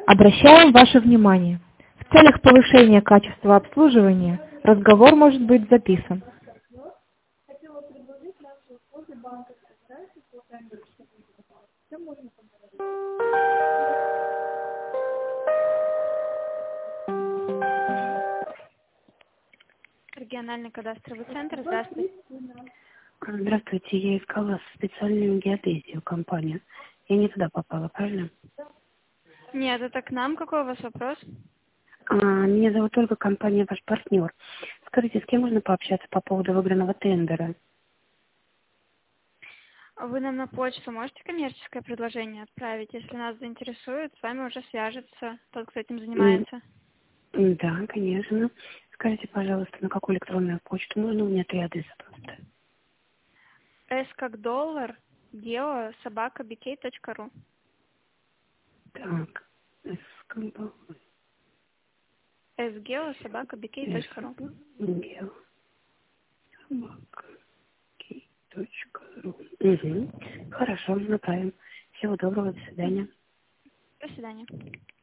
Обращаем ваше внимание. В целях повышения качества обслуживания разговор может быть записан. Региональный кадастровый центр. Здравствуйте. Здравствуйте, я искала специальную геодезию компанию. Я не туда попала, правильно? Нет, это к нам. Какой у вас вопрос? Меня зовут Ольга, компания «Ваш партнер». Скажите, с кем можно пообщаться по поводу выигранного тендера? Вы нам на почту можете коммерческое предложение отправить? Если нас заинтересует, с вами уже свяжется тот, кто этим М, занимается. Да, конечно. Скажите, пожалуйста, на какую электронную почту можно? У меня 3 адреса просто. S как доллар, geo@bk.ru. Так, скомпо- sgeo@bk.ru. geo.собака.ки.ру. Угу. Хорошо, направим. Всего доброго, до свидания. До свидания.